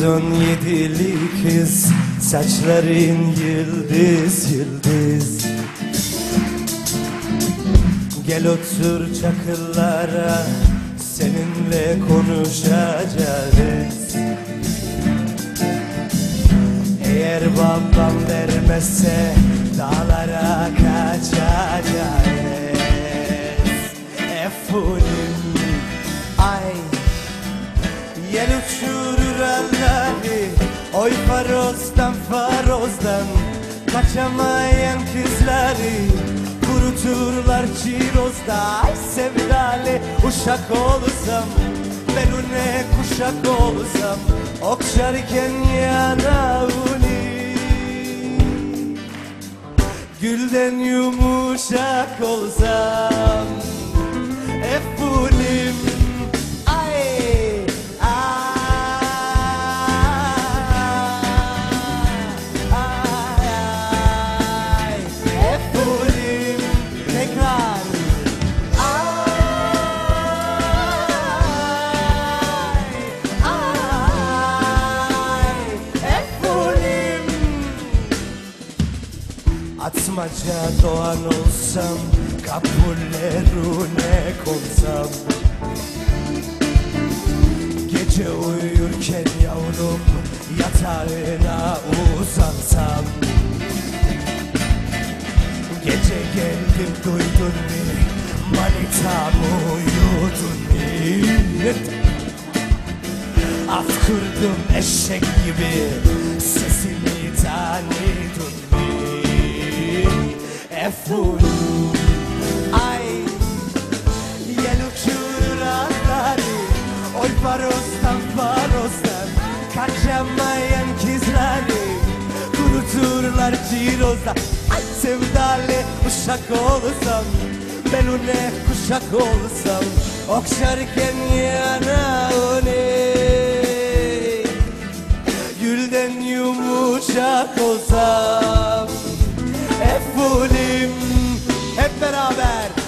17'li kız, saçların yıldız yıldız. Gel otur çakıllara, seninle konuşacağız. Eğer babam vermezse dağlara kaçacağız. Efulim ay, yel uçurur elleri, oy farozdan farozdan, kaçamayan kızları kuruturlar çirozda. Ay sevdalı uşak olsam, ben ne kuşak olsam, okşarken yanağını, gülden yumuşak olsam. Efulim ay, ay, efulim tekrar. Atmaca doğan olsam, kabullerine konsam, gece uyurken yavrum yatağına uzansam. Gece geldim duydun mu, manitamı uyudun mu? At kırdım eşek gibi, sesimi tanıdın mı? Efulim ay, yel uçurur ağları, oy farozdan farozdan, kaçamayan kızları kuruturlar cirozda. Ay sevdalı uşak olsam, ben ne kuşak olsam, okşarken yanağını, gülden yumuşak olsam. Efulim hep beraber.